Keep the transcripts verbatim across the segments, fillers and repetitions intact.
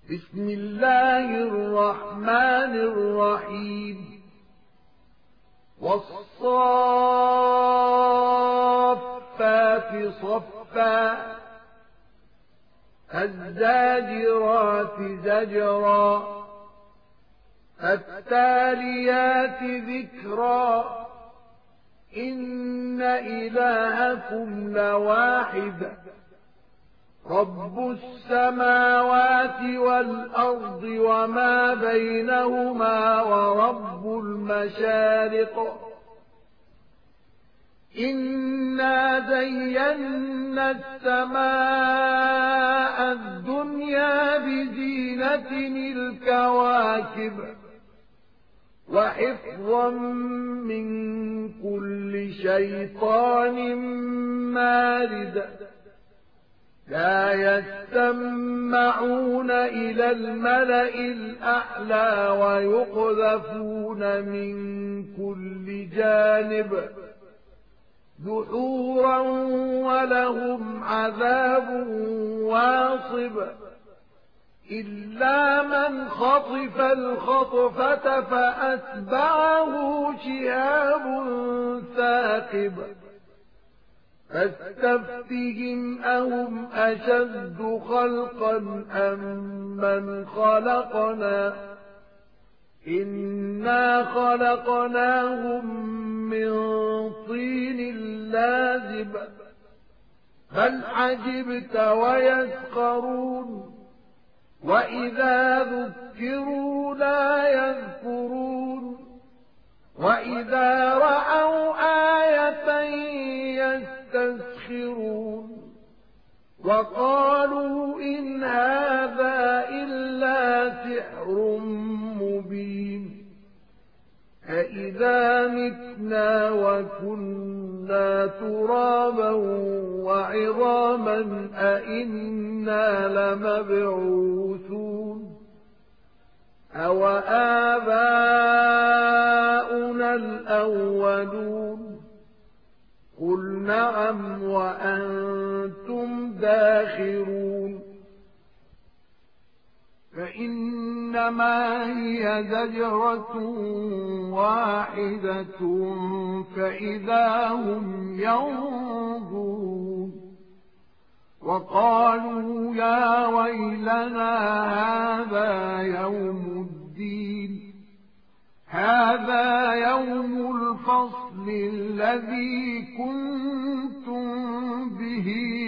بسم الله الرحمن الرحيم والصافات صفا الزاجرات زجرا التاليات ذكرا إن إلهكم لواحد رب السماوات والأرض وما بينهما ورب المشارق إنا زينا السماء الدنيا بزينة الكواكب وحفظا من كل شيطان مارد لا يستمعون إلى الملأ الأعلى ويقذفون من كل جانب دحورا ولهم عذاب واصب إلا من خطف الخطفة فأتبعه شهاب ثاقب فاستفتهم أهم أشد خلقا أم من خلقنا إنا خلقناهم من طين لازب بل عجبت ويسخرون وإذا ذكروا لا يذكرون وإذا رأوا آية يستسخرون وقالوا إن هذا إلا سحر مبين أإذا متنا وكنا ترابا وعظاما أإنا لمبعوثون أو آباؤنا الأولون قل نعم وأنتم داخرون فإنما هي زجرة واحدة فإذا هم ينظرون وقالوا يا ويلنا هذا يوم الدين هذا يوم الفصل الذي كنتم به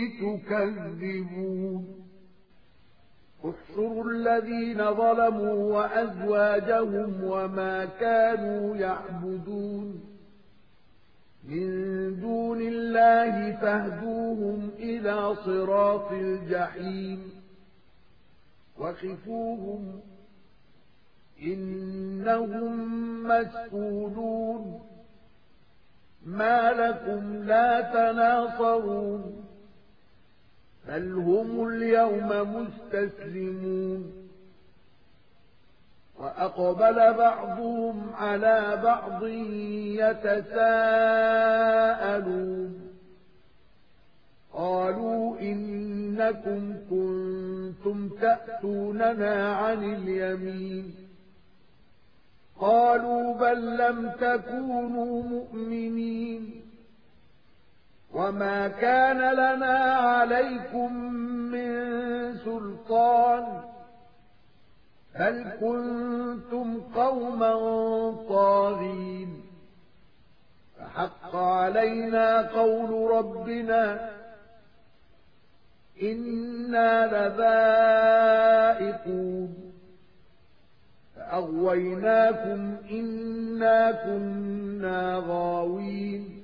تكذبون احشروا الذين ظلموا وأزواجهم وما كانوا يعبدون من دون الله فاهدوهم إلى صراط الجحيم وقفوهم إنهم مسؤولون ما لكم لا تناصرون بل هم اليوم مستسلمون وأقبل بعضهم على بعض يتساءلون قالوا إنكم كنتم تأتوننا عن اليمين قالوا بل لم تكونوا مؤمنين وما كان لنا عليكم من سلطان بل كنتم قوما طاغين فحق علينا قول ربنا إنا لذائقون فأغويناكم إنا كنا غاوين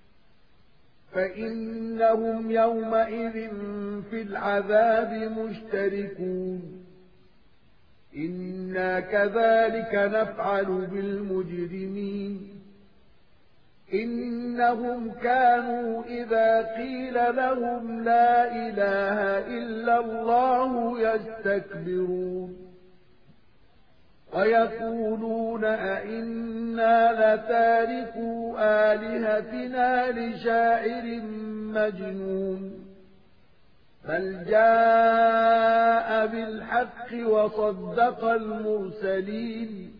فإنهم يومئذ في العذاب مشتركون إنا كذلك نفعل بالمجرمين إنهم كانوا إذا قيل لهم لا إله إلا الله يستكبرون ويقولون أئنا لتاركو آلهتنا لشاعر مجنون بل جاء بالحق وصدق المرسلين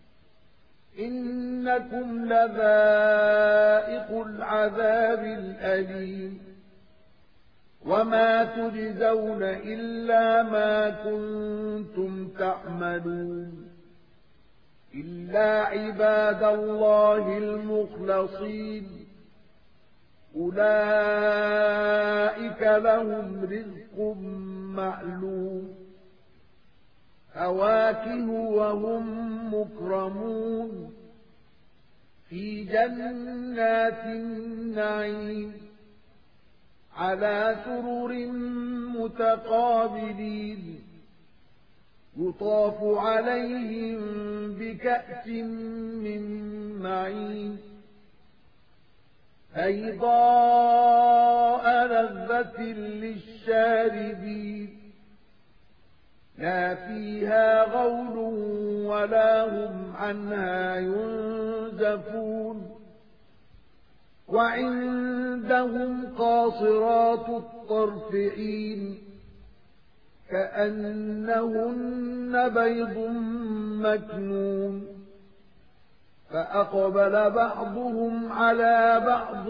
إنكم لذائق العذاب الأليم وما تجزون إلا ما كنتم تعملون إلا عباد الله المخلصين أولئك لهم رزق معلوم فواكه وهم مكرمون في جنات النعيم على سرر متقابلين يطاف عليهم بكأس من معين بيضاء لذة للشاربين لا فيها غول ولا هم عنها ينزفون وعندهم قاصرات الطرف عين كأنهن بيض مكنون فأقبل بعضهم على بعض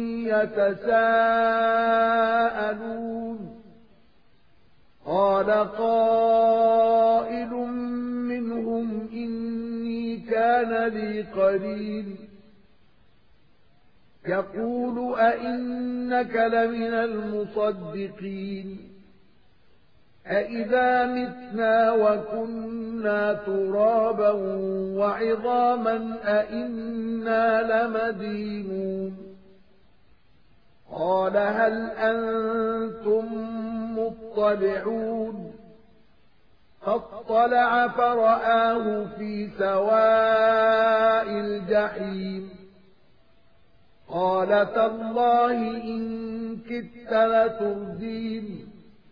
يتساءلون قال قائل منهم إني كان لي قرين يقول أئنك لمن المصدقين أئذا متنا وكنا ترابا وعظاما أئنا لمدينون قال هل أنتم مطلعون فاطلع فرآه في سواء الجحيم قال تالله إن كدت لتردين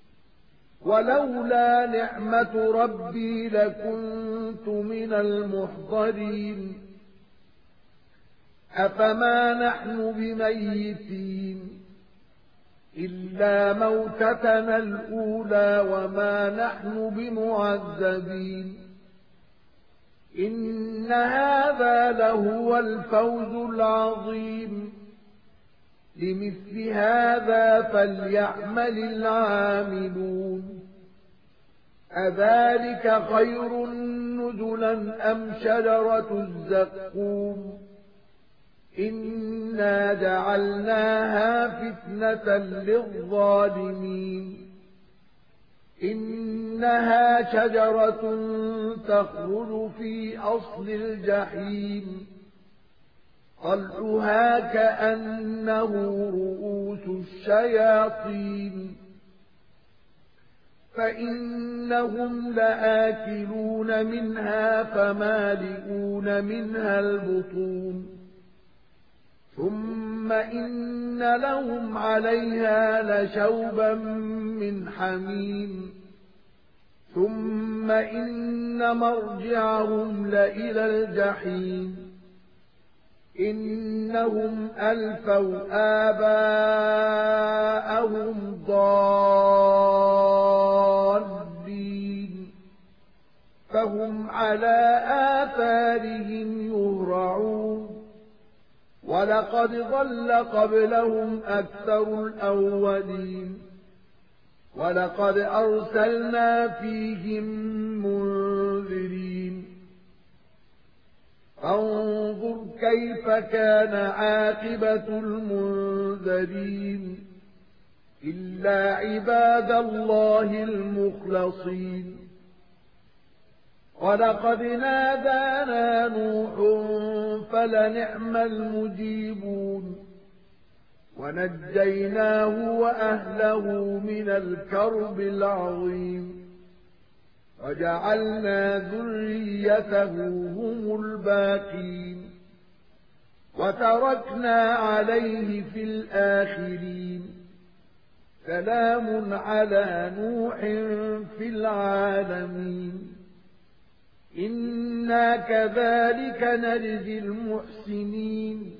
ولولا نعمة ربي لكنت من المحضرين أفما نحن بميتين إلا موتتنا الأولى وما نحن بمعذبين إن هذا لهو الفوز العظيم لمثل هذا فليعمل العاملون أذلك خير نزلا أم شجرة الزقوم إنا جعلناها فتنة للظالمين إنها شجرة تخرج في أصل الجحيم طلعها كأنه رؤوس الشياطين فإنهم لآكلون منها فمالئون منها البطون ثم إن لهم عليها لشوبا من حميم ثم إن مرجعهم لإلى الجحيم إنهم ألفوا آباءهم ضالين فهم على آثارهم يهرعون ولقد ضل قبلهم أكثر الأولين ولقد أرسلنا فيهم منذرين فانظر كيف كان عاقبة المنذرين إلا عباد الله المخلصين ولقد نادانا نوح فلنعم المجيبون ونجيناه وأهله من الكرب العظيم وجعلنا ذريته هم الباقين وتركنا عليه في الآخرين سلام على نوح في العالمين إنا كذلك نجزي المحسنين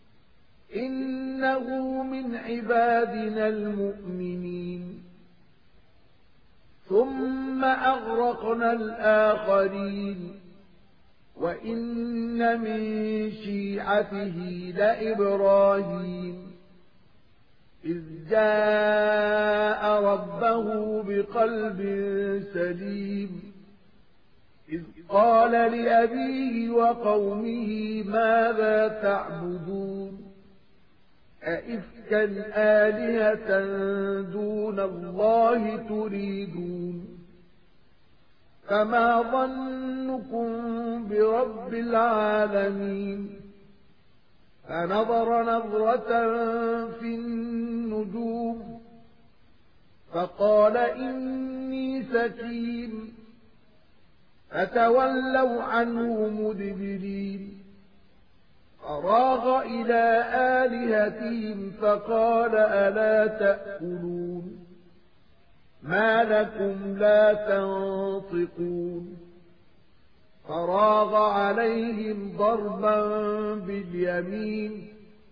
إنه من عبادنا المؤمنين ثم ثم أغرقنا الآخرين وإن من شيعته لإبراهيم إذ جاء ربه بقلب سليم إذ قال لأبيه وقومه ماذا تعبدون أئفكا آلهة دون الله تريدون فما ظنكم برب العالمين فنظر نظرة في النجوم فقال إني سكين فتولوا عنه مدبرين فراغ إلى آلهتهم فقال ألا تأكلون ما لكم لا تنطقون فراغ عليهم ضربا باليمين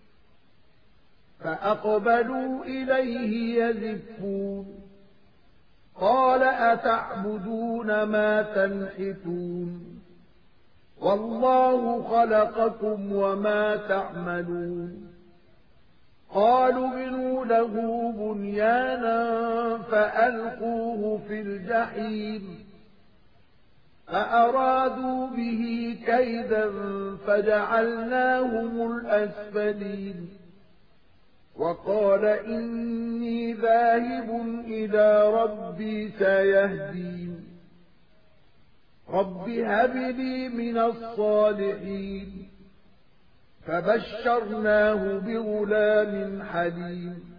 فأقبلوا إليه يزفون قال أتعبدون ما تنحتون والله خلقكم وما تعملون قالوا بنوا له بنيانا فألقوه في الجحيم فأرادوا به كيدا فجعلناهم الأسفلين وقال إني ذاهب إلى ربي سيهدين رب هب لي من الصالحين فبشرناه بغلام حليم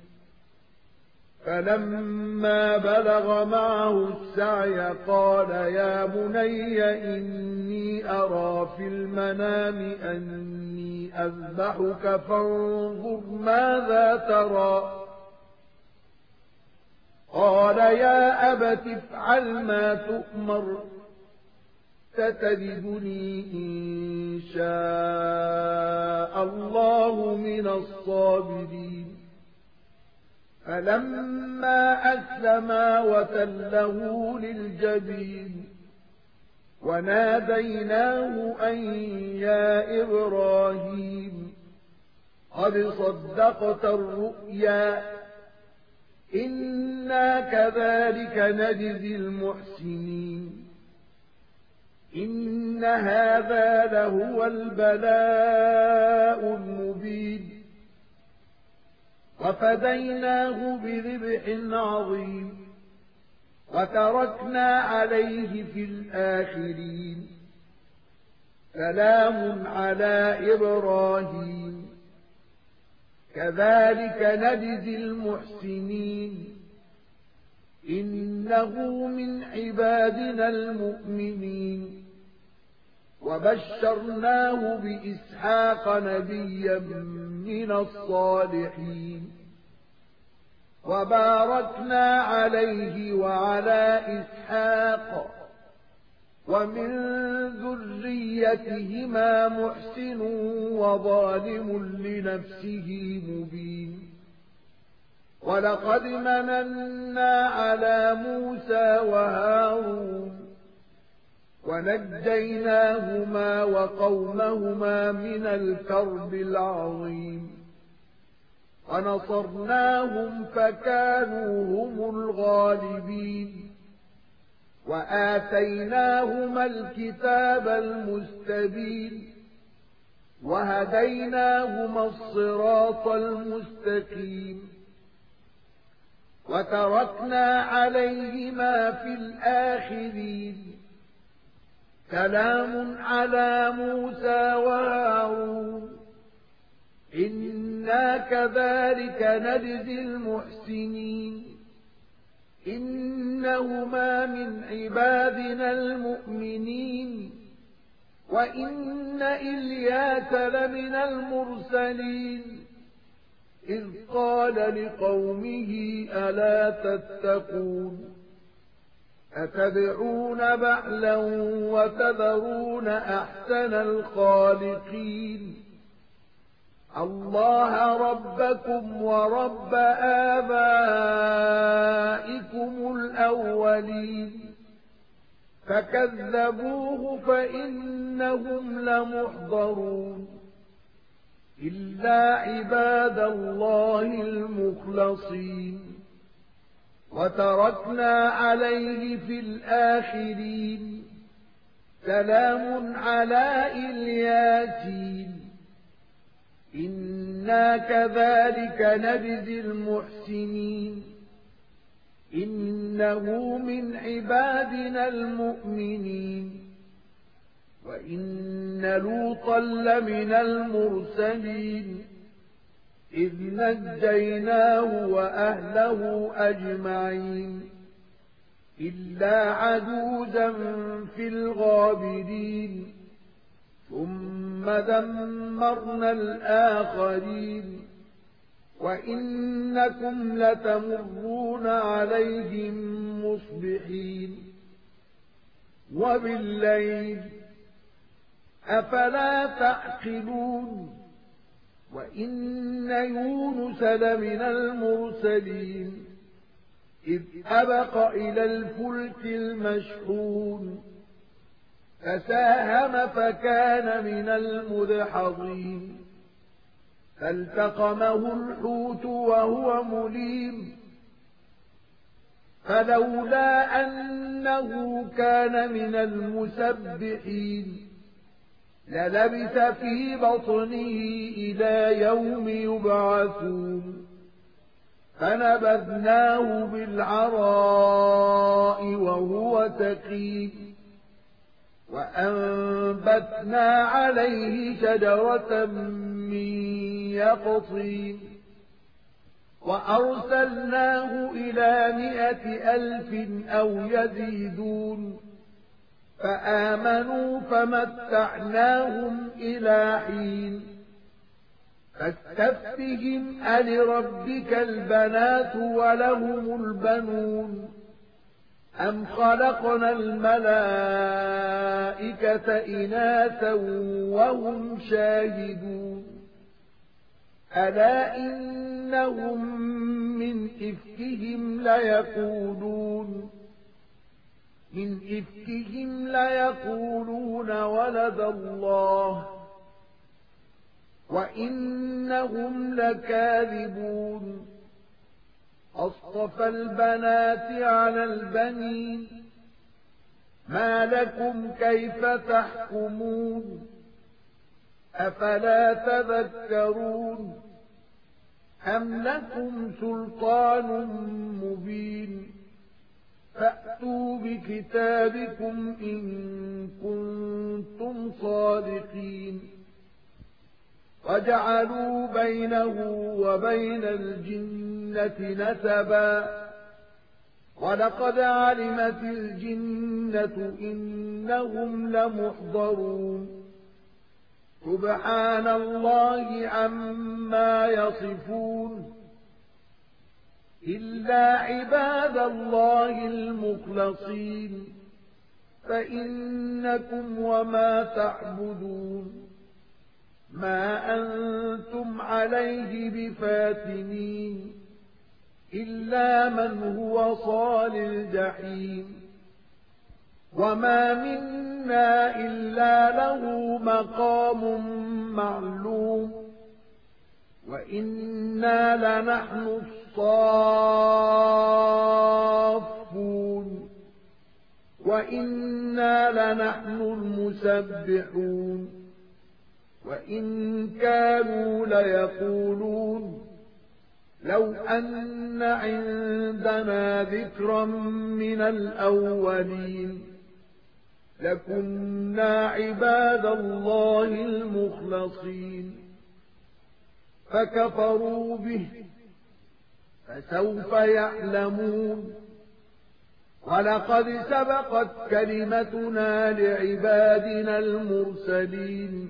فلما بلغ معه السعي قال يا بني إني أرى في المنام أني أذبحك فانظر ماذا ترى قال يا أبت افعل ما تؤمر ستجدني إن شاء الله من الصابرين فلما أسلما وتله للجبين وناديناه أن يا إبراهيم قد صدقت الرؤيا إنا كذلك نجزي المحسنين إن هذا لهو البلاء المبين وفديناه بذبح عظيم وتركنا عليه في الآخرين سلام على إبراهيم كذلك نجزي المحسنين إنه من عبادنا المؤمنين وبشرناه بإسحاق نبيا من الصالحين وباركنا عليه وعلى إسحاق ومن ذريتهما محسن وظالم لنفسه مبين ولقد مننا على موسى وهارون ونجيناهما وقومهما من الكرب العظيم ونصرناهم فكانوا هم الغالبين وآتيناهما الكتاب المستبين وهديناهما الصراط المستقيم وتركنا عليهما في الآخرين سلام على موسى وهارون إنا كذلك نجزي المحسنين إنهما من عبادنا المؤمنين وإن إلياس لمن المرسلين إذ قال لقومه ألا تتقون أتدعون بعلا وتذرون أحسن الخالقين الله ربكم ورب آبائكم الأولين فكذبوه فإنهم لمحضرون إلا عباد الله المخلصين وتركنا عليه في الآخرين سلام على الياسين إنا كذلك نجزي المحسنين إنه من عبادنا المؤمنين وإن لوطا لمن المرسلين إذ نجيناه وأهله أجمعين إلا عجوزا في الغابرين ثم دمرنا الآخرين وإنكم لتمرون عليهم مصبحين وبالليل أفلا تعقلون وإن يونس لمن المرسلين إذ أبق إلى الفلك المشحون فساهم فكان من المدحضين فالتقمه الحوت وهو مليم فلولا أنه كان من المسبحين للبث في بطنه إلى يوم يبعثون فنبذناه بالعراء وهو سقيم وأنبتنا عليه شجرة من يقطين وأرسلناه إلى مئة ألف أو يزيدون فآمنوا فمتعناهم إلى حين فاستفتهم ألربك البنات ولهم البنون أم خلقنا الملائكة إناثا وهم شاهدون ألا إنهم من إفكهم ليقولون من إفكهم ليقولون ولد الله وإنهم لكاذبون أصطفى البنات على البنين ما لكم كيف تحكمون أفلا تذكرون أم لكم سلطان مبين فأتوا بكتابكم إن كنتم صادقين وجعلوا بينه وبين الجنة نسبا ولقد علمت الجنة إنهم لمحضرون سبحان الله عما يصفون إلا عباد الله المخلصين فإنكم وما تعبدون ما أنتم عليه بفاتنين إلا من هو صال الجحيم وما منا إلا له مقام معلوم وإنا لنحن الصافون وإنا لنحن المسبحون وإن كانوا ليقولون لو أن عندنا ذكرا من الأولين لكنا عباد الله المخلصين فكفروا به فسوف يعلمون ولقد سبقت كلمتنا لعبادنا المرسلين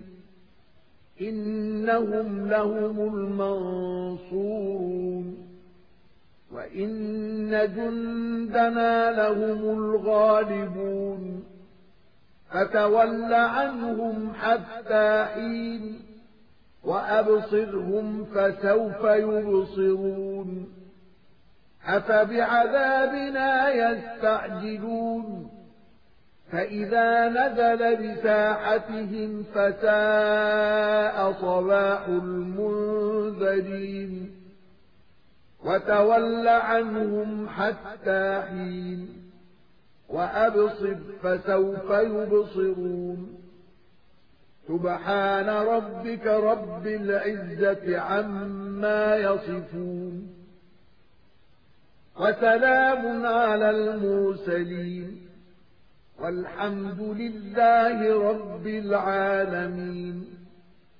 إنهم لهم المنصورون وإن جندنا لهم الغالبون فتول عنهم حتى حين وأبصرهم فسوف يبصرون أفبعذابنا يستعجلون فإذا نزل بساحتهم فساء صباح المنذرين وتول عنهم حتى حين وأبصر فسوف يبصرون سبحان ربك رب العزة عما يصفون وسلام على المرسلين والحمد لله رب العالمين.